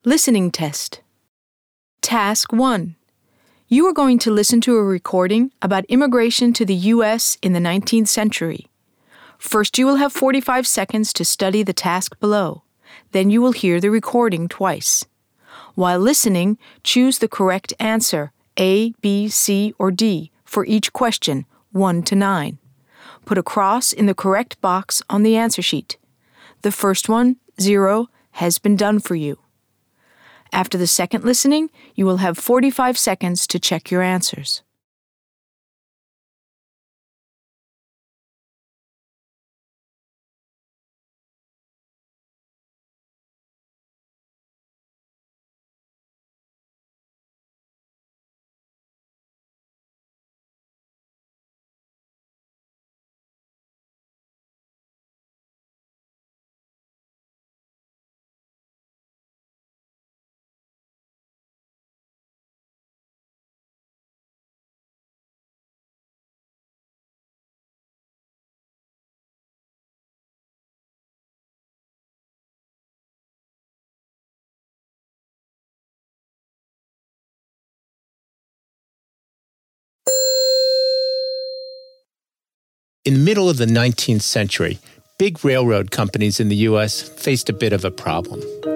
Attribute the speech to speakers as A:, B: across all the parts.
A: Listening test. Task 1. You are going to listen to a recording about immigration to the U.S. in the 19th century. First, you will have 45 seconds to study the task below. Then you will hear the recording twice. While listening, choose the correct answer, A, B, C, or D, for each question, 1 to 9. Put a cross in the correct box on the answer sheet. The first one, 0, has been done for you. After the second listening, you will have 45 seconds to check your answers.
B: In the middle of the 19th century, big railroad companies in the U.S. faced a bit of a problem.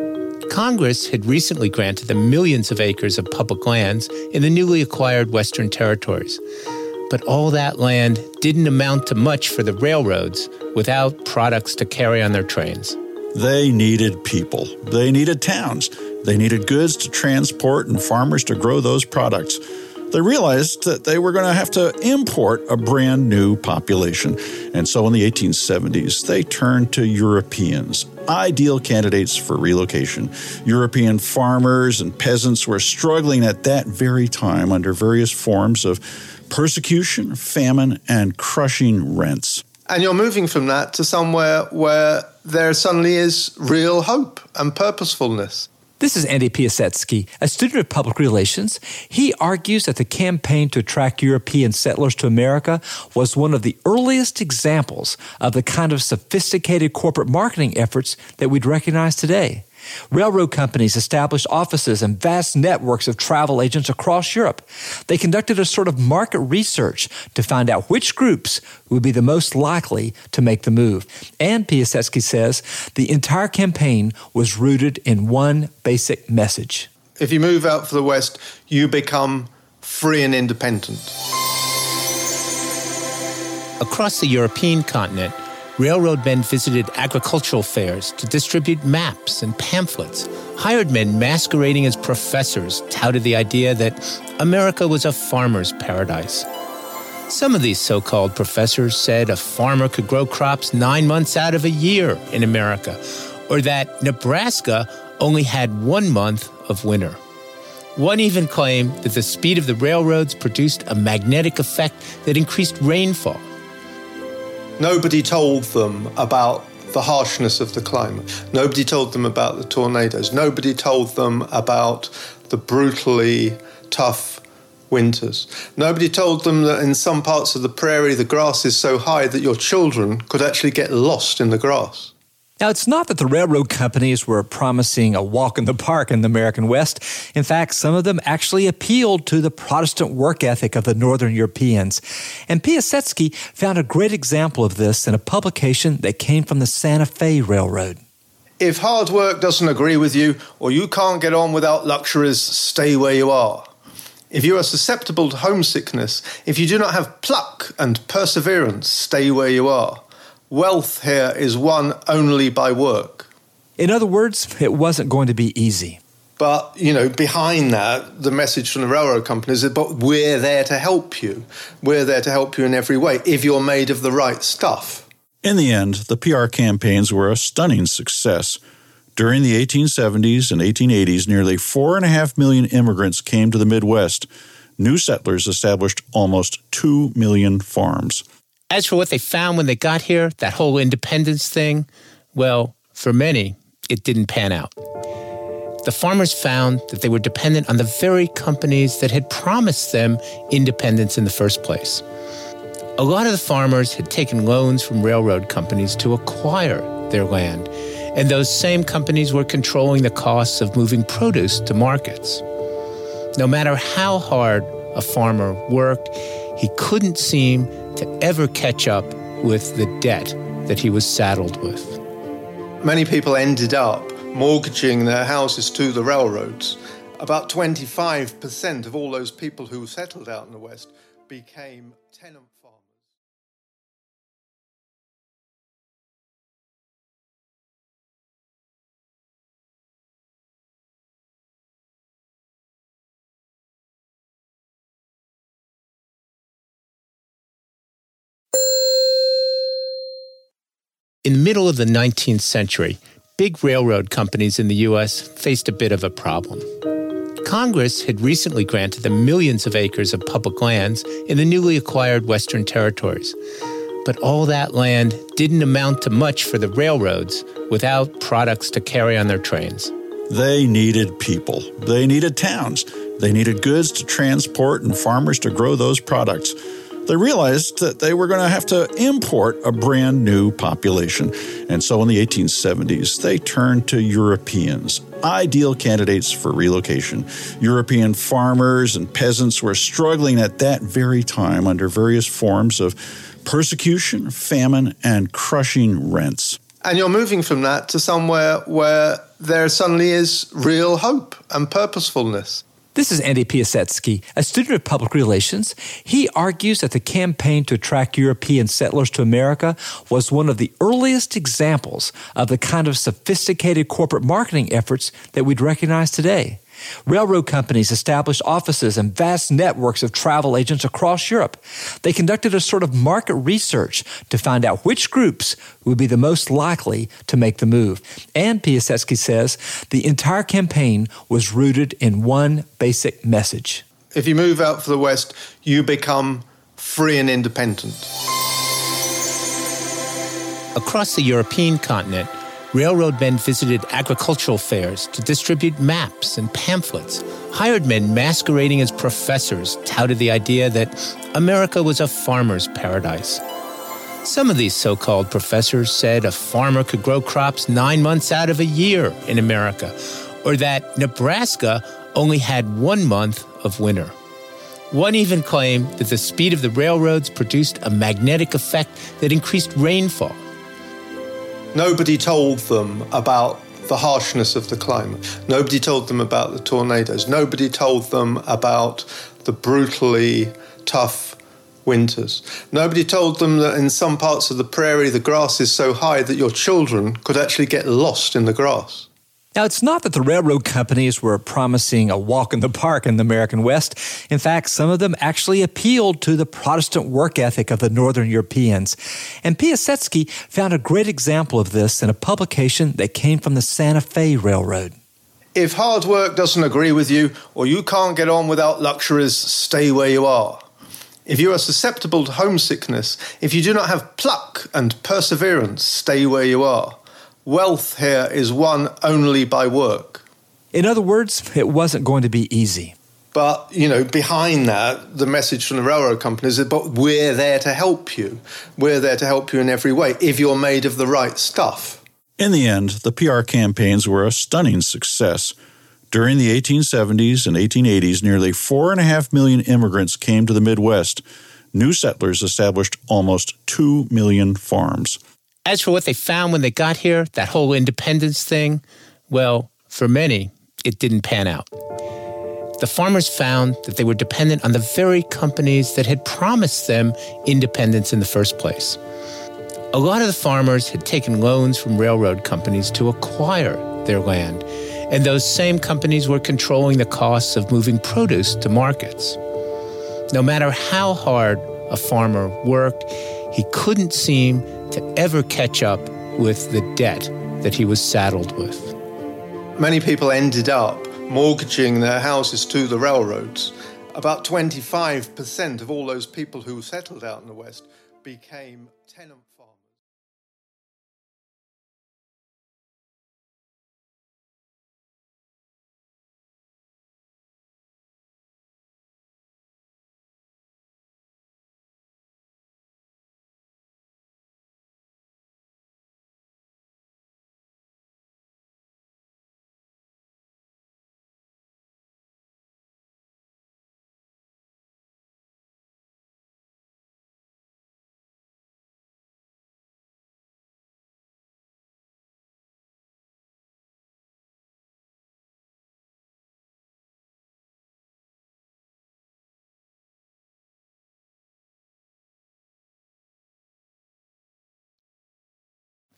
B: Congress had recently granted them millions of acres of public lands in the newly acquired Western territories. But all that land didn't amount to much for the railroads without products to carry on their trains.
C: They needed people. They needed towns. They needed goods to transport and farmers to grow those products. They realized that they were going to have to import a brand new population. And so in the 1870s, they turned to Europeans, ideal candidates for relocation. European farmers and peasants were struggling at that very time under various forms of persecution, famine, and crushing rents.
D: And you're moving from that to somewhere where there suddenly is real hope and purposefulness.
E: This is Andy Piasecki, a student of public relations. He argues that the campaign to attract European settlers to America was one of the earliest examples of the kind of sophisticated corporate marketing efforts that we'd recognize today. Railroad companies established offices and vast networks of travel agents across Europe. They conducted a sort of market research to find out which groups would be the most likely to make the move. And Piasecki says the entire campaign was rooted in one basic message.
D: If you move out for the West, you become free and independent.
B: Across the European continent, railroad men visited agricultural fairs to distribute maps and pamphlets. Hired men masquerading as professors touted the idea that America was a farmer's paradise. Some of these so-called professors said a farmer could grow crops 9 months out of a year in America, or that Nebraska only had 1 month of winter. One even claimed that the speed of the railroads produced a magnetic effect that increased rainfall.
D: Nobody told them about the harshness of the climate. Nobody told them about the tornadoes. Nobody told them about the brutally tough winters. Nobody told them that in some parts of the prairie the grass is so high that your children could actually get lost in the grass.
E: Now, it's not that the railroad companies were promising a walk in the park in the American West. In fact, some of them actually appealed to the Protestant work ethic of the Northern Europeans. And Piasecki found a great example of this in a publication that came from the Santa Fe Railroad.
D: If hard work doesn't agree with you, or you can't get on without luxuries, stay where you are. If you are susceptible to homesickness, if you do not have pluck and perseverance, stay where you are. Wealth here is won only by work.
E: In other words, it wasn't going to be easy.
D: But, behind that, the message from the railroad companies is, but we're there to help you. We're there to help you in every way, if you're made of the right stuff.
C: In the end, the PR campaigns were a stunning success. During the 1870s and 1880s, nearly 4.5 million immigrants came to the Midwest. New settlers established almost 2 million farms.
B: As for what they found when they got here, that whole independence thing, well, for many, it didn't pan out. The farmers found that they were dependent on the very companies that had promised them independence in the first place. A lot of the farmers had taken loans from railroad companies to acquire their land, And those same companies were controlling the costs of moving produce to markets. No matter how hard a farmer worked, he couldn't seem to ever catch up with the debt that he was saddled with.
D: Many people ended up mortgaging their houses to the railroads. About 25% of all those people who settled out in the West became tenant farmers.
B: In the middle of the 19th century, big railroad companies in the U.S. faced a bit of a problem. Congress had recently granted them millions of acres of public lands in the newly acquired Western territories. But all that land didn't amount to much for the railroads without products to carry on their trains.
C: They needed people. They needed towns. They needed goods to transport and farmers to grow those products. They realized that they were going to have to import a brand new population. And so in the 1870s, they turned to Europeans, ideal candidates for relocation. European farmers and peasants were struggling at that very time under various forms of persecution, famine, and crushing rents.
D: And you're moving from that to somewhere where there suddenly is real hope and purposefulness.
E: This is Andy Piasecki, a student of public relations. He argues that the campaign to attract European settlers to America was one of the earliest examples of the kind of sophisticated corporate marketing efforts that we'd recognize today. Railroad companies established offices and vast networks of travel agents across Europe. They conducted a sort of market research to find out which groups would be the most likely to make the move. And Piasecki says the entire campaign was rooted in one basic message.
D: If you move out for the West, you become free and independent.
B: Across the European continent, railroad men visited agricultural fairs to distribute maps and pamphlets. Hired men masquerading as professors touted the idea that America was a farmer's paradise. Some of these so-called professors said a farmer could grow crops 9 months out of a year in America, or that Nebraska only had 1 month of winter. One even claimed that the speed of the railroads produced a magnetic effect that increased rainfall.
D: Nobody told them about the harshness of the climate. Nobody told them about the tornadoes. Nobody told them about the brutally tough winters. Nobody told them that in some parts of the prairie the grass is so high that your children could actually get lost in the grass.
E: Now, it's not that the railroad companies were promising a walk in the park in the American West. In fact, some of them actually appealed to the Protestant work ethic of the Northern Europeans. And Piasecki found a great example of this in a publication that came from the Santa Fe Railroad.
D: If hard work doesn't agree with you, or you can't get on without luxuries, stay where you are. If you are susceptible to homesickness, if you do not have pluck and perseverance, stay where you are. Wealth here is won only by work.
E: In other words, it wasn't going to be easy.
D: But, behind that, the message from the railroad companies is, but we're there to help you. We're there to help you in every way, if you're made of the right stuff.
C: In the end, the PR campaigns were a stunning success. During the 1870s and 1880s, nearly 4.5 million immigrants came to the Midwest. New settlers established almost 2 million farms.
B: As for what they found when they got here, that whole independence thing, well, for many, it didn't pan out. The farmers found that they were dependent on the very companies that had promised them independence in the first place. A lot of the farmers had taken loans from railroad companies to acquire their land, and those same companies were controlling the costs of moving produce to markets. No matter how hard a farmer worked, he couldn't seem to ever catch up with the debt that he was saddled with.
D: Many people ended up mortgaging their houses to the railroads. About 25% of all those people who settled out in the West became tenant farmers.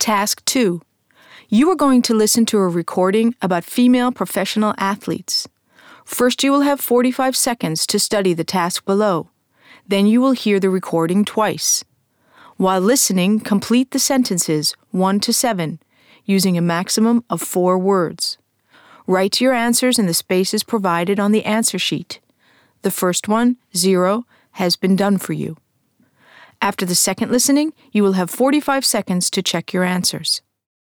A: Task 2. You are going to listen to a recording about female professional athletes. First, you will have 45 seconds to study the task below. Then you will hear the recording twice. While listening, complete the sentences 1 to 7, using a maximum of 4 words. Write your answers in the spaces provided on the answer sheet. The first one, 0, has been done for you. After the second listening, you will have 45 seconds to check your answers.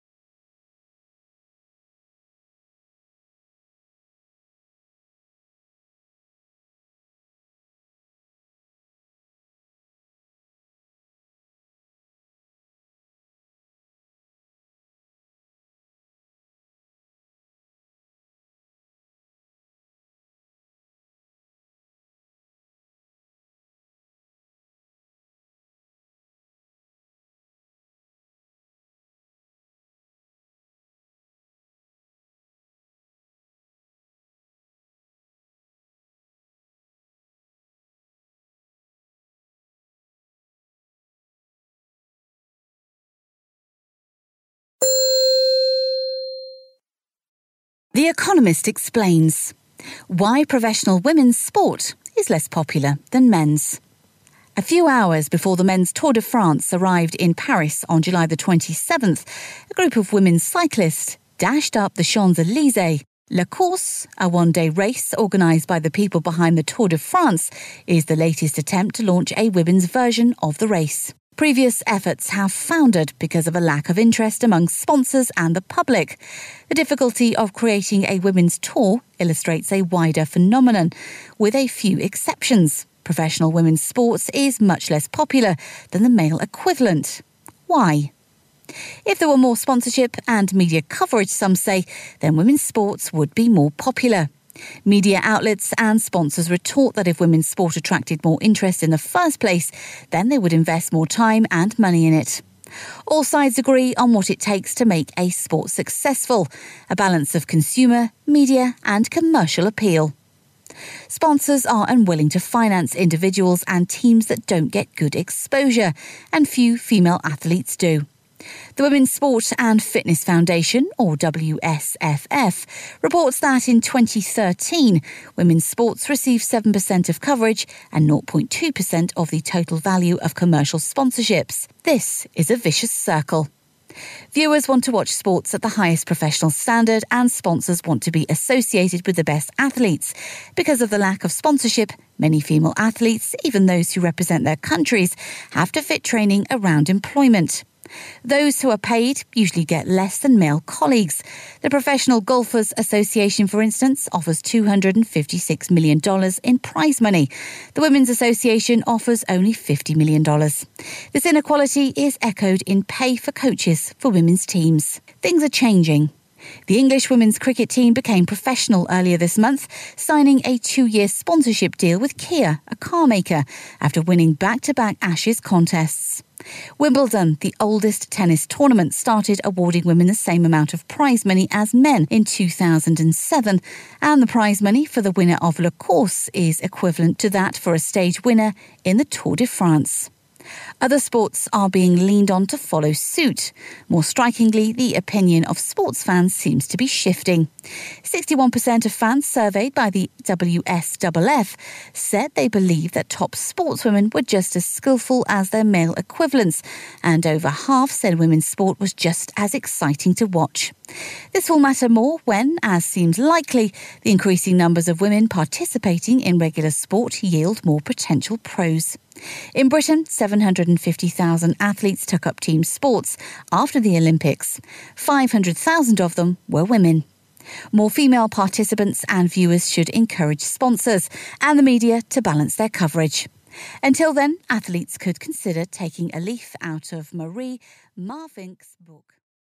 F: The Economist explains why professional women's sport is less popular than men's. A few hours before the men's Tour de France arrived in Paris on July the 27th, a group of women's cyclists dashed up the Champs-Élysées. La Course, a one-day race organised by the people behind the Tour de France, is the latest attempt to launch a women's version of the race. Previous efforts have foundered because of a lack of interest among sponsors and the public. The difficulty of creating a women's tour illustrates a wider phenomenon, with a few exceptions. Professional women's sports is much less popular than the male equivalent. Why? If there were more sponsorship and media coverage, some say, then women's sports would be more popular. Media outlets and sponsors retort that if women's sport attracted more interest in the first place, then they would invest more time and money in it. All sides agree on what it takes to make a sport successful, a balance of consumer, media and commercial appeal. Sponsors are unwilling to finance individuals and teams that don't get good exposure, and few female athletes do. The Women's Sport and Fitness Foundation, or WSFF, reports that in 2013, women's sports received 7% of coverage and 0.2% of the total value of commercial sponsorships. This is a vicious circle. Viewers want to watch sports at the highest professional standard, and sponsors want to be associated with the best athletes. Because of the lack of sponsorship, many female athletes, even those who represent their countries, have to fit training around employment. Those who are paid usually get less than male colleagues. The Professional Golfers Association, for instance, offers $256 million in prize money. The Women's Association offers only $50 million. This inequality is echoed in pay for coaches for women's teams. Things are changing. The English women's cricket team became professional earlier this month, signing a 2-year sponsorship deal with Kia, a car maker, after winning back-to-back Ashes contests. Wimbledon, the oldest tennis tournament, started awarding women the same amount of prize money as men in 2007, and the prize money for the winner of La Course is equivalent to that for a stage winner in the Tour de France. Other sports are being leaned on to follow suit. More strikingly, the opinion of sports fans seems to be shifting. 61% of fans surveyed by the WSFF said they believe that top sportswomen were just as skillful as their male equivalents, and over half said women's sport was just as exciting to watch. This will matter more when, as seems likely, the increasing numbers of women participating in regular sport yield more potential pros. In Britain, 750,000 athletes took up team sports after the Olympics. 500,000 of them were women. More female participants and viewers should encourage sponsors and the media to balance their coverage. Until then, athletes could consider taking a leaf out of Marie Marvink's book.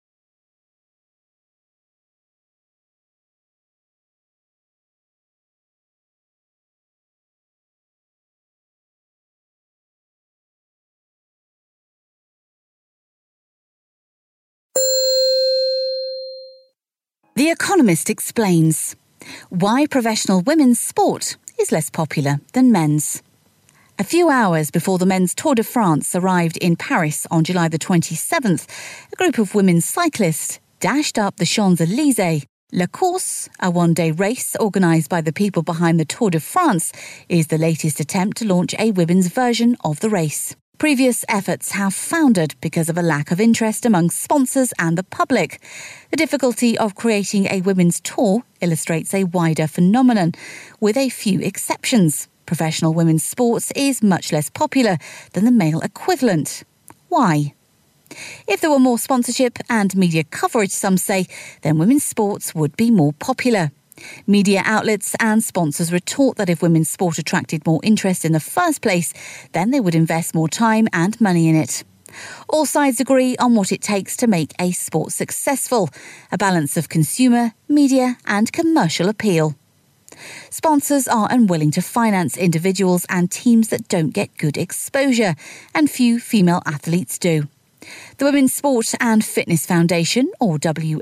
F: The Economist explains why professional women's sport is less popular than men's. A few hours before the men's Tour de France arrived in Paris on July the 27th, a group of women's cyclists dashed up the Champs-Élysées. La Course, a one-day race organised by the people behind the Tour de France, is the latest attempt to launch a women's version of the race. Previous efforts have foundered because of a lack of interest among sponsors and the public. The difficulty of creating a women's tour illustrates a wider phenomenon, with a few exceptions. Professional women's sports is much less popular than the male equivalent. Why? If there were more sponsorship and media coverage, some say, then women's sports would be more popular. Media outlets and sponsors retort that if women's sport attracted more interest in the first place, then they would invest more time and money in it. All sides agree on what it takes to make a sport successful, a balance of consumer, media and commercial appeal. Sponsors are unwilling to finance individuals and teams that don't get good exposure, and few female athletes do. The Women's Sport and Fitness Foundation, or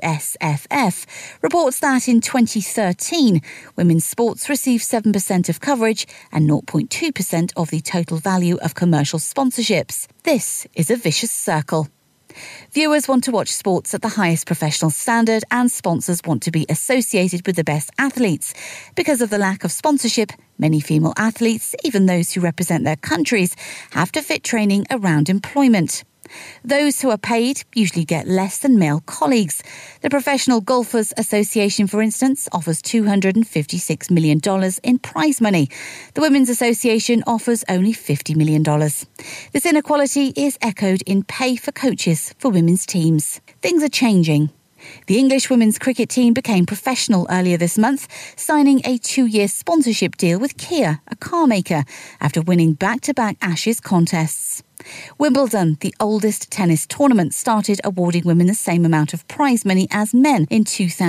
F: WSFF, reports that in 2013, women's sports received 7% of coverage and 0.2% of the total value of commercial sponsorships. This is a vicious circle. Viewers want to watch sports at the highest professional standard, and sponsors want to be associated with the best athletes. Because of the lack of sponsorship, many female athletes, even those who represent their countries, have to fit training around employment. Those who are paid usually get less than male colleagues. The Professional Golfers Association, for instance, offers $256 million in prize money. The Women's Association offers only $50 million. This inequality is echoed in pay for coaches for women's teams. Things are changing. The English women's cricket team became professional earlier this month, signing a 2-year sponsorship deal with Kia, a car maker, after winning back-to-back Ashes contests. Wimbledon, the oldest tennis tournament, started awarding women the same amount of prize money as men in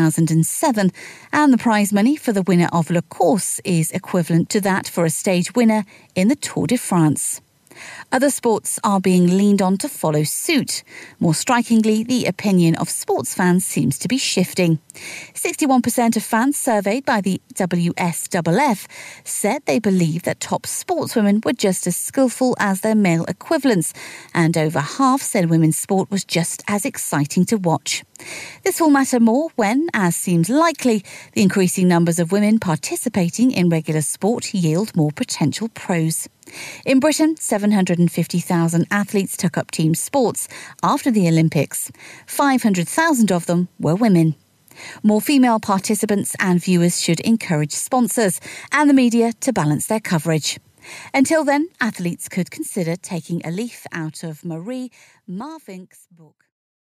F: 2007, and the prize money for the winner of Le Course is equivalent to that for a stage winner in the Tour de France. Other sports are being leaned on to follow suit. More strikingly, the opinion of sports fans seems to be shifting. 61% of fans surveyed by the WSFF said they believe that top sportswomen were just as skillful as their male equivalents, and over half said women's sport was just as exciting to watch. This will matter more when, as seems likely, the increasing numbers of women participating in regular sport yield more potential pros. In Britain, 750,000 athletes took up team sports after the Olympics. 500,000 of them were women. More female participants and viewers should encourage sponsors and the media to balance their coverage. Until then, athletes could consider taking a leaf out of Marie Marvink's book.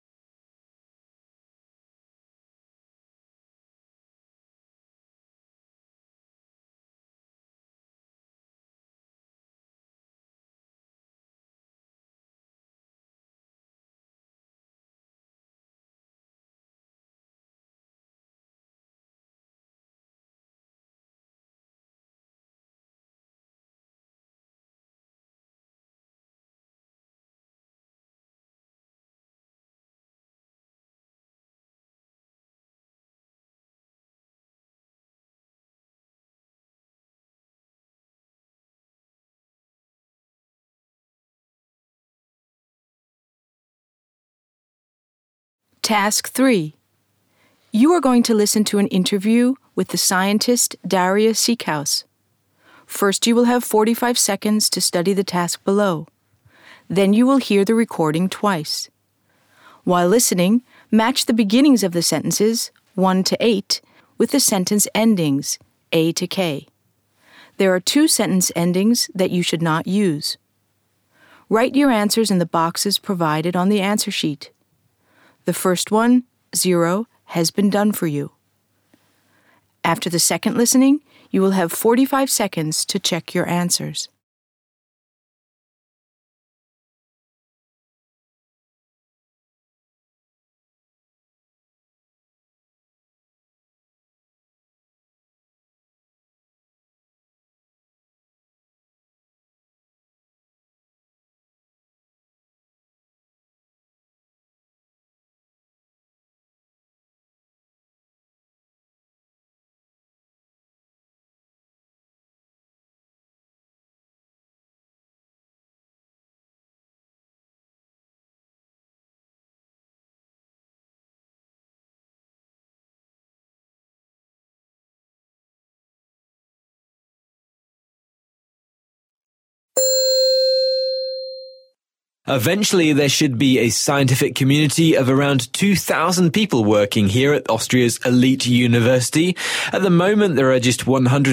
A: Task 3. You are going to listen to an interview with the scientist Daria Seekhouse. First, you will have 45 seconds to study the task below. Then you will hear the recording twice. While listening, match the beginnings of the sentences, 1 to 8, with the sentence endings, A to K. There are 2 sentence endings that you should not use. Write your answers in the boxes provided on the answer sheet. The first one, 0, has been done for you. After the second listening, you will have 45 seconds to check your answers.
G: Eventually, there should be a scientific community of around 2,000 people working here at Austria's elite university. At the moment, there are just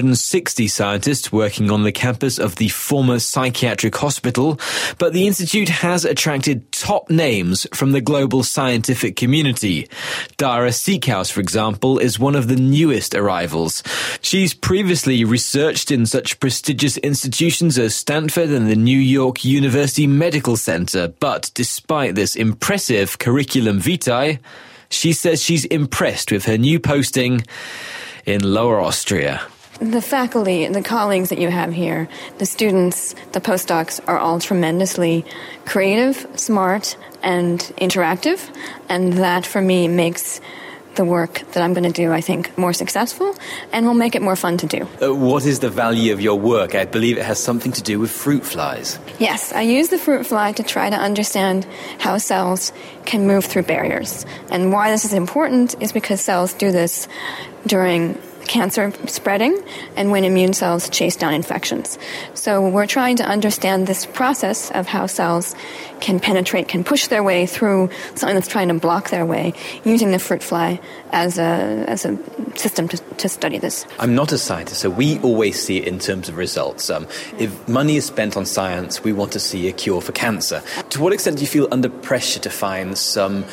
G: 160 scientists working on the campus of the former psychiatric hospital, but the institute has attracted top names from the global scientific community. Dara Siekhaus, for example, is one of the newest arrivals. She's previously researched in such prestigious institutions as Stanford and the New York University Medical Center. But despite this impressive curriculum vitae, she says she's impressed with her new posting in Lower Austria.
H: The faculty, the colleagues that you have here, the students, the postdocs are all tremendously creative, smart, and interactive. And that, for me, makes the work that I'm going to do, I think, more successful and will make it more fun to do.
G: What is the value of your work? I believe it has something to do with fruit flies.
H: Yes, I use the fruit fly to try to understand how cells can move through barriers. And why this is important is because cells do this during cancer spreading and when immune cells chase down infections. So we're trying to understand this process of how cells can penetrate, can push their way through something that's trying to block their way, using the fruit fly as a system to study this.
I: I'm not a scientist, so we always see it in terms of results. If money is spent on science, we want to see a cure for cancer. To what extent do you feel under pressure to find some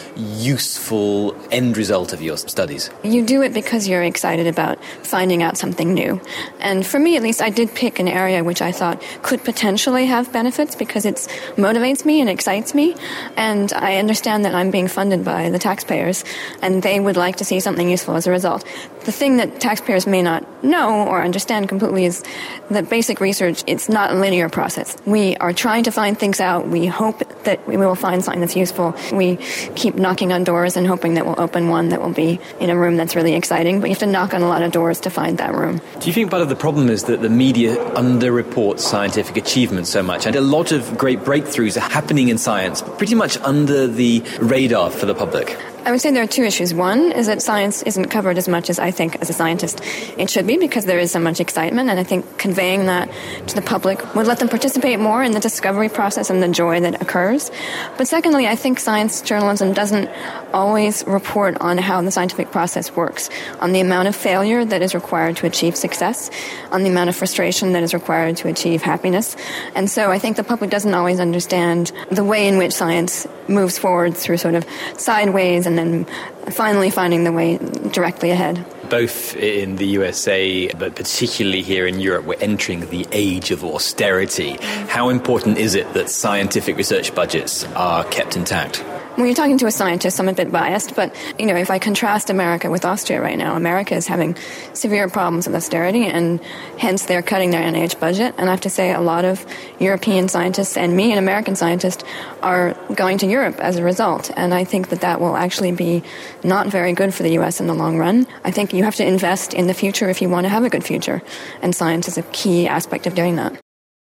I: useful end result of your studies?
H: You do it because you're excited about finding out something new. And for me, at least, I did pick an area which I thought could potentially have benefits because it motivates me and excites me. And I understand that I'm being funded by the taxpayers, and they would like to see something useful as a result. The thing that taxpayers may not know or understand completely is that basic research, it's not a linear process. We are trying to find things out. We hope that we will find something that's useful. We keep knocking on doors and hoping that we'll open one that will be in a room that's really exciting, but you have to knock on a lot of doors to find that room.
I: Do you think part of the problem is that the media underreports scientific achievements so much? And a lot of great breakthroughs are happening in science, pretty much under the radar for the public.
H: I would say there are two issues. One is that science isn't covered as much as I think, as a scientist, it should be, because there is so much excitement, and I think conveying that to the public would let them participate more in the discovery process and the joy that occurs. But secondly, I think science journalism doesn't always report on how the scientific process works, on the amount of failure that is required to achieve success, on the amount of frustration that is required to achieve happiness. And so I think the public doesn't always understand the way in which science moves forward through sort of sideways and then finally finding the way directly ahead.
I: Both in the USA, but particularly here in Europe, we're entering the age of austerity. How important is it that scientific research budgets are kept intact?
H: When you're talking to a scientist, I'm a bit biased, but, if I contrast America with Austria right now, America is having severe problems with austerity, and hence they're cutting their NIH budget. And I have to say a lot of European scientists and me, an American scientist, are going to Europe as a result. And I think that will actually be not very good for the U.S. in the long run. I think you have to invest in the future if you want to have a good future. And science is a key aspect of doing that.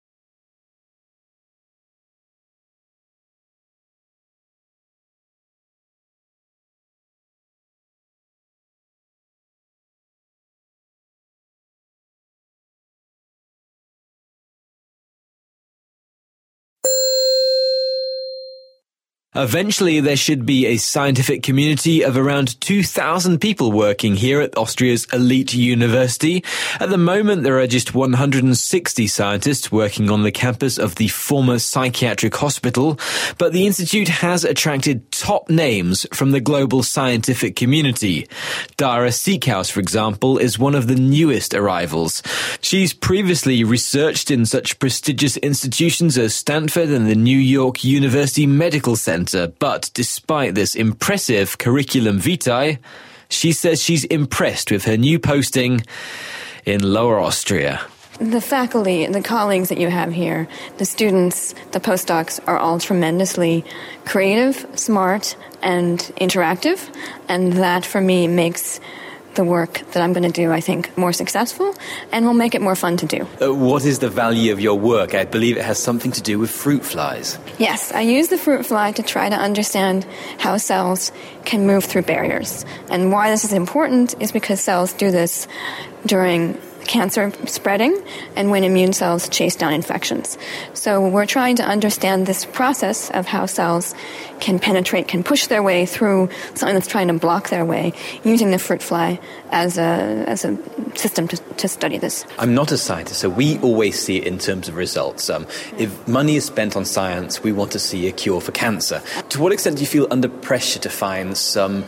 G: Eventually, there should be a scientific community of around 2,000 people working here at Austria's elite university. At the moment, there are just 160 scientists working on the campus of the former psychiatric hospital, but the institute has attracted top names from the global scientific community. Dara Siekhaus, for example, is one of the newest arrivals. She's previously researched in such prestigious institutions as Stanford and the New York University Medical Center. But despite this impressive curriculum vitae, she says she's impressed with her new posting in Lower Austria.
H: The faculty, the colleagues that you have here, the students, the postdocs are all tremendously creative, smart, and interactive. And that, for me, makes the work that I'm going to do, I think, more successful and will make it more fun to do.
I: What is the value of your work? I believe it has something to do with fruit flies.
H: Yes, I use the fruit fly to try to understand how cells can move through barriers. And why this is important is because cells do this during cancer spreading and when immune cells chase down infections. So we're trying to understand this process of how cells can penetrate, can push their way through something that's trying to block their way, using the fruit fly as a system to study this.
I: I'm not a scientist, so we always see it in terms of results. If money is spent on science, we want to see a cure for cancer. To what extent do you feel under pressure to find some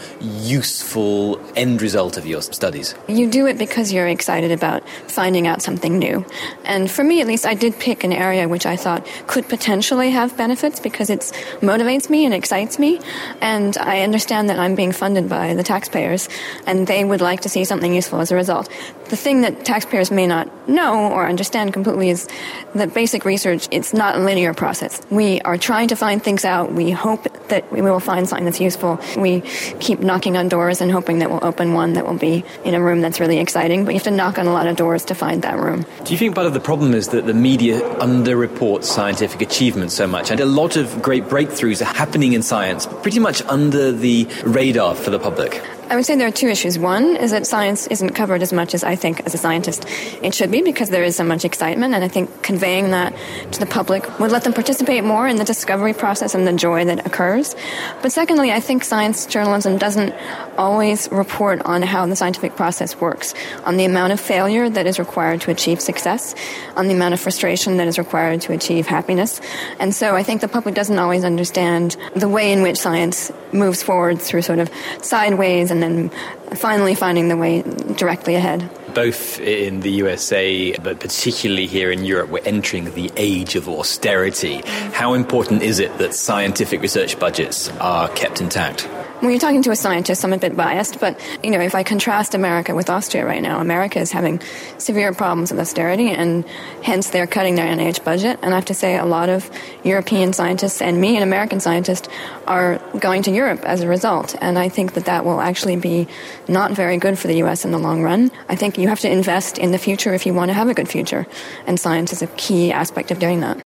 I: useful end result of your studies?
H: You do it because you're excited about finding out something new. And for me, at least, I did pick an area which I thought could potentially have benefits because it motivates me and excites me. And I understand that I'm being funded by the taxpayers, and they would like to see something useful as a result. The thing that taxpayers may not know or understand completely is that basic research, it's not a linear process. We are trying to find things out. We hope that we will find something that's useful. We keep knocking on doors and hoping that we'll open one that will be in a room that's really exciting, but you have to knock on a lot of doors to find that room.
I: Do you think part of the problem is that the media underreports scientific achievement so much, and a lot of great breakthroughs are happening in science pretty much under the radar for the public?
H: I would say there are two issues. One is that science isn't covered as much as I think as a scientist it should be because there is so much excitement, and I think conveying that to the public would let them participate more in the discovery process and the joy that occurs. But secondly, I think science journalism doesn't always report on how the scientific process works, on the amount of failure that is required to achieve success, on the amount of frustration that is required to achieve happiness. And so I think the public doesn't always understand the way in which science moves forward through sort of sideways and then finally finding the way directly ahead.
I: Both in the USA, but particularly here in Europe, we're entering the age of austerity. How important is it that scientific research budgets are kept intact?
H: When you're talking to a scientist, I'm a bit biased, but, if I contrast America with Austria right now, America is having severe problems with austerity, and hence they're cutting their NIH budget. And I have to say a lot of European scientists and me, an American scientist, are going to Europe as a result. And I think that will actually be not very good for the U.S. in the long run. I think you have to invest in the future if you want to have a good future. And science is a key aspect of doing that.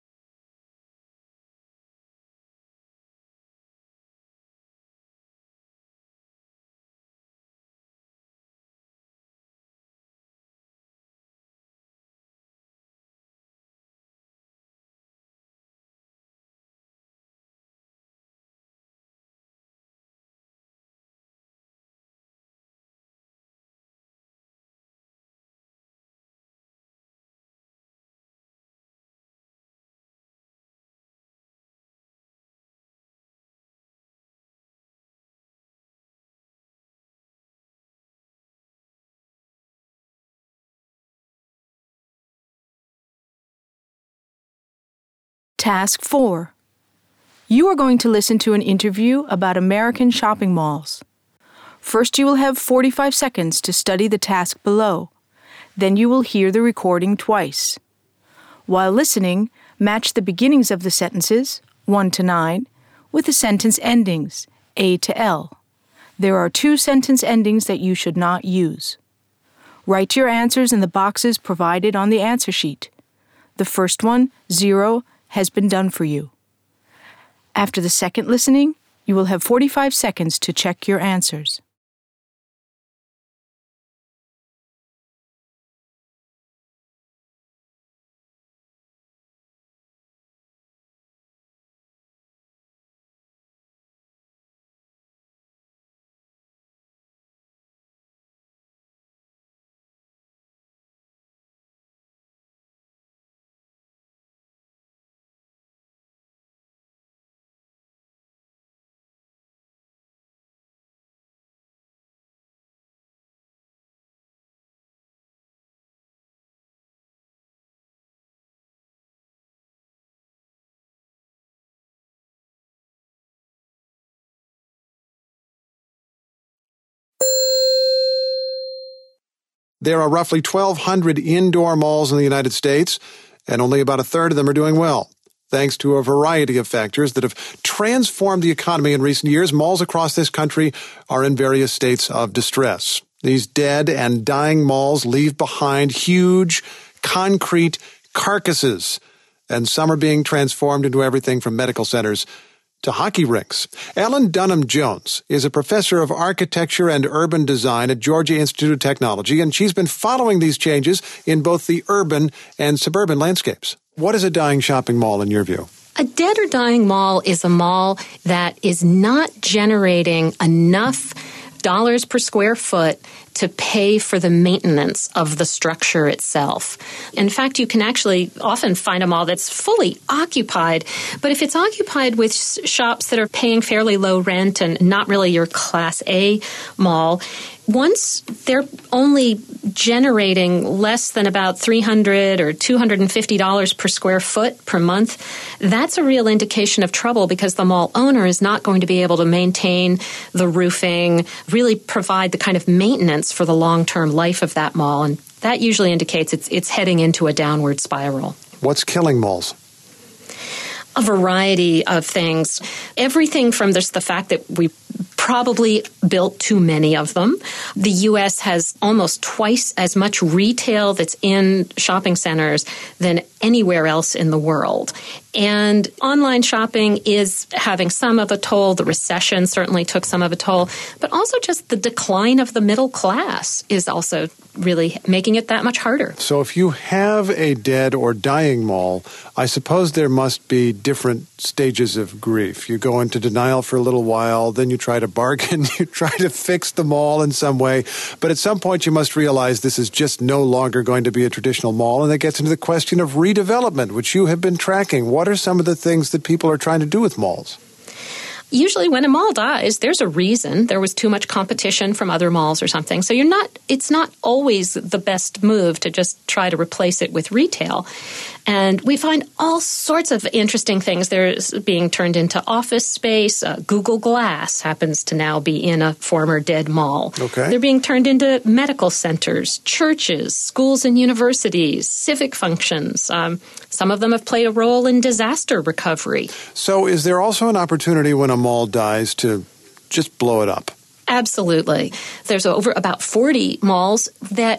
A: Task 4. You are going to listen to an interview about American shopping malls. First, you will have 45 seconds to study the task below. Then you will hear the recording twice. While listening, match the beginnings of the sentences, 1 to 9, with the sentence endings, A to L. There are 2 sentence endings that you should not use. Write your answers in the boxes provided on the answer sheet. The first one, 0, has been done for you. After the second listening, you will have 45 seconds to check your answers.
J: There are roughly 1,200 indoor malls in the United States, and only about a third of them are doing well. Thanks to a variety of factors that have transformed the economy in recent years, malls across this country are in various states of distress. These dead and dying malls leave behind huge concrete carcasses, and some are being transformed into everything from medical centers to hockey rinks. Ellen Dunham Jones is a professor of architecture and urban design at Georgia Institute of Technology, and she's been following these changes in both the urban and suburban landscapes. What is a dying shopping mall in your view?
K: A dead or dying mall is a mall that is not generating enough dollars per square foot to pay for the maintenance of the structure itself. In fact, you can actually often find a mall that's fully occupied, but if it's occupied with shops that are paying fairly low rent and not really your Class A mall, once they're only generating less than about $300 or $250 per square foot per month, that's a real indication of trouble because the mall owner is not going to be able to maintain the roofing, really provide the kind of maintenance for the long-term life of that mall. And that usually indicates it's heading into a downward spiral.
J: What's killing malls?
K: A variety of things. Everything from just the fact that we probably built too many of them. The U.S. has almost twice as much retail that's in shopping centers than anywhere else in the world. And online shopping is having some of a toll. The recession certainly took some of a toll. But also just the decline of the middle class is also really making it that much harder.
J: So if you have a dead or dying mall, I suppose there must be different stages of grief. You go into denial for a little while, then you try to bargain, you try to fix the mall in some way. But at some point you must realize this is just no longer going to be a traditional mall. And that gets into the question of redevelopment, which you have been tracking. What are some of the things that people are trying to do with malls?
K: Usually when a mall dies, there's a reason. There was too much competition from other malls or something. So it's not always the best move to just try to replace it with retail. And we find all sorts of interesting things. There's being turned into office space. Google Glass happens to now be in a former dead mall.
J: Okay.
K: They're being turned into medical centers, churches, schools and universities, civic functions. Some of them have played a role in disaster recovery.
J: So is there also an opportunity when a mall dies to just blow it up?
K: Absolutely. There's over about 40 malls that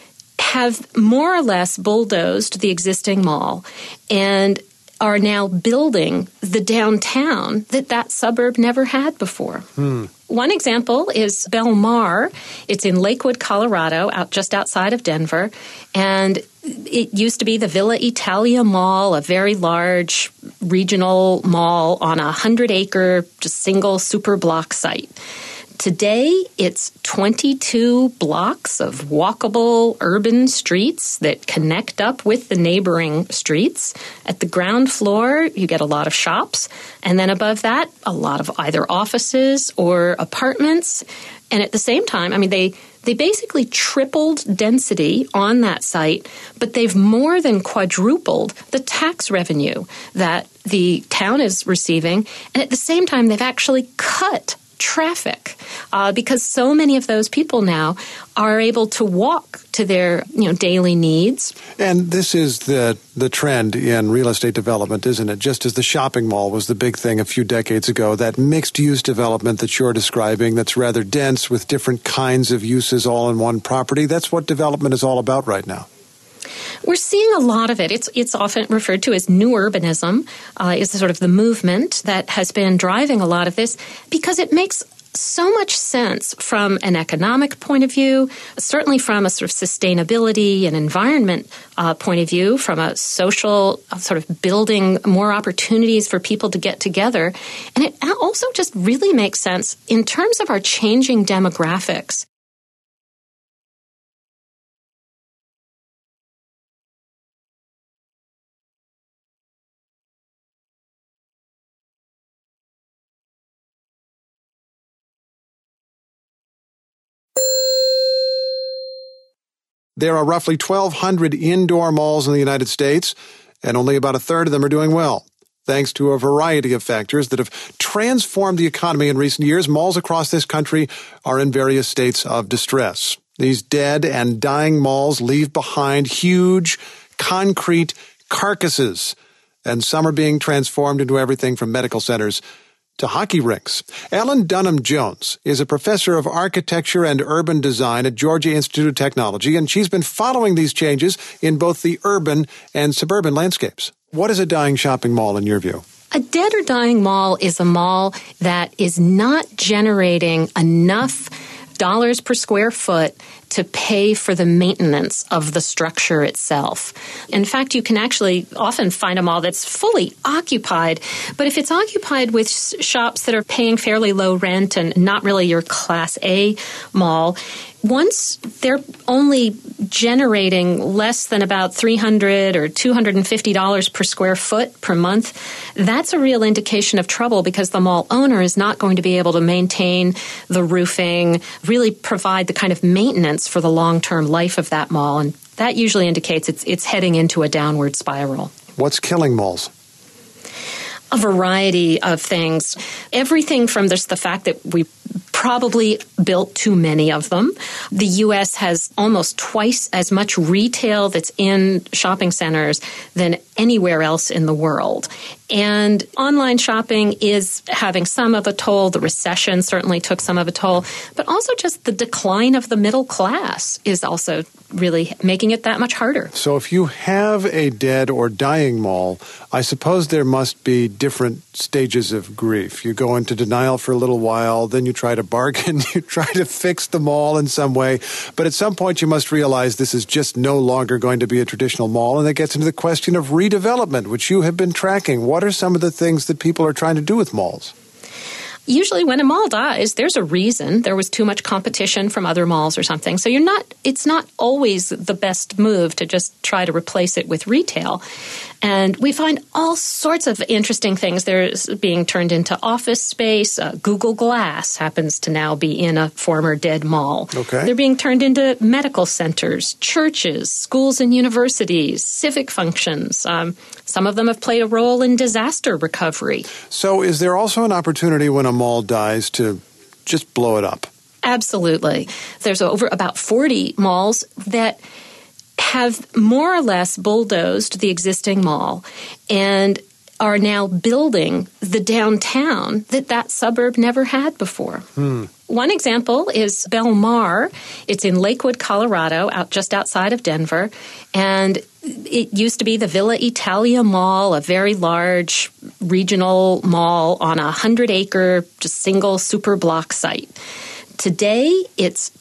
K: have more or less bulldozed the existing mall and are now building the downtown that suburb never had before. One example is Bel Mar. It's in Lakewood, Colorado, just outside of Denver. And it used to be the Villa Italia Mall, a very large regional mall on a 100-acre, just single super block site. Today, it's 22 blocks of walkable urban streets that connect up with the neighboring streets. At the ground floor, you get a lot of shops. And then above that, a lot of either offices or apartments. And at the same time, they basically tripled density on that site, but they've more than quadrupled the tax revenue that the town is receiving. And at the same time, they've actually cut traffic because so many of those people now are able to walk to their daily needs.
J: And this is the trend in real estate development, isn't it? Just as the shopping mall was the big thing a few decades ago, that mixed-use development that you're describing that's rather dense with different kinds of uses all in one property, that's what development is all about right now.
K: We're seeing a lot of it. It's often referred to as new urbanism, is sort of the movement that has been driving a lot of this because it makes so much sense from an economic point of view, certainly from a sort of sustainability and environment point of view, from a social sort of building more opportunities for people to get together. And it also just really makes sense in terms of our changing demographics.
J: There are roughly 1,200 indoor malls in the United States, and only about a third of them are doing well. Thanks to a variety of factors that have transformed the economy in recent years, malls across this country are in various states of distress. These dead and dying malls leave behind huge concrete carcasses, and some are being transformed into everything from medical centers to hockey rinks. Ellen Dunham Jones is a professor of architecture and urban design at Georgia Institute of Technology, and she's been following these changes in both the urban and suburban landscapes. What is a dying shopping mall in your view?
K: A dead or dying mall is a mall that is not generating enough dollars per square foot to pay for the maintenance of the structure itself. In fact, you can actually often find a mall that's fully occupied, but if it's occupied with shops that are paying fairly low rent and not really your Class A mall, once they're only generating less than about $300 or $250 per square foot per month, that's a real indication of trouble because the mall owner is not going to be able to maintain the roofing, really provide the kind of maintenance for the long-term life of that mall. And that usually indicates it's heading into a downward spiral.
J: What's killing malls?
K: A variety of things. Everything from just the fact that we probably built too many of them. The U.S. has almost twice as much retail that's in shopping centers than anywhere else in the world. And online shopping is having some of a toll. The recession certainly took some of a toll. But also just the decline of the middle class is also really making it that much harder.
J: So if you have a dead or dying mall, I suppose there must be different stages of grief. You go into denial for a little while, then you try to bargain, you try to fix the mall in some way. But at some point you must realize this is just no longer going to be a traditional mall. And that gets into the question of redevelopment, which you have been tracking. What are some of the things that people are trying to do with malls?
K: Usually when a mall dies, there's a reason. There was too much competition from other malls or something. So it's not always the best move to just try to replace it with retail. And we find all sorts of interesting things. There's being turned into office space. Google Glass happens to now be in a former dead mall.
J: Okay.
K: They're being turned into medical centers, churches, schools and universities, civic functions. Some of them have played a role in disaster recovery.
J: So is there also an opportunity when a mall dies to just blow it up?
K: Absolutely. There's over about 40 malls that have more or less bulldozed the existing mall and are now building the downtown that suburb never had before. One example is Bel Mar. It's in Lakewood, Colorado, just outside of Denver. And it used to be the Villa Italia Mall, a very large regional mall on a 100-acre, just single super block site. Today, it's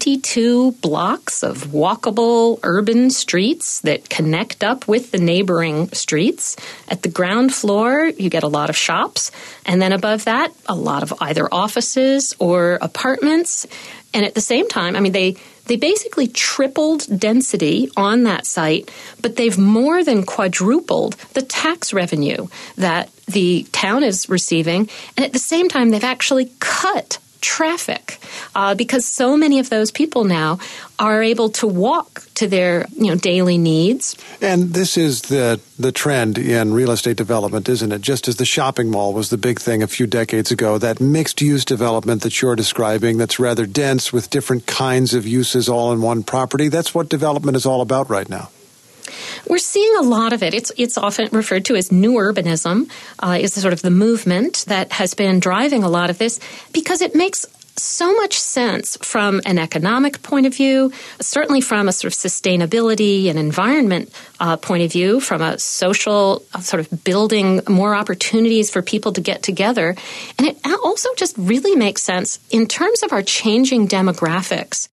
K: 22 blocks of walkable urban streets that connect up with the neighboring streets. At the ground floor, you get a lot of shops. And then above that, a lot of either offices or apartments. And at the same time, I mean, they basically tripled density on that site, but they've more than quadrupled the tax revenue that the town is receiving. And at the same time, they've actually cut traffic because so many of those people now are able to walk to their daily needs.
J: And this is the trend in real estate development, isn't it? Just as the shopping mall was the big thing a few decades ago, that mixed-use development that you're describing that's rather dense with different kinds of uses all in one property, that's what development is all about right now.
K: We're seeing a lot of it. It's often referred to as new urbanism, is sort of the movement that has been driving a lot of this because it makes so much sense from an economic point of view, certainly from a sort of sustainability and environment point of view, from a social sort of building more opportunities for people to get together. And it also just really makes sense in terms of our changing demographics.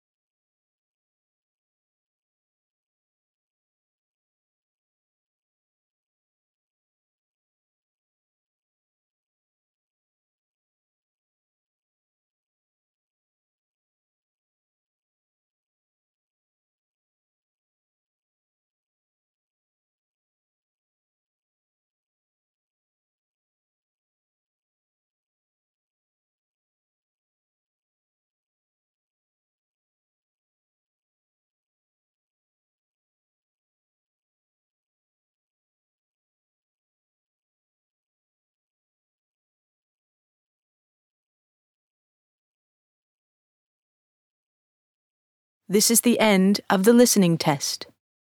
A: This is the end of the listening test.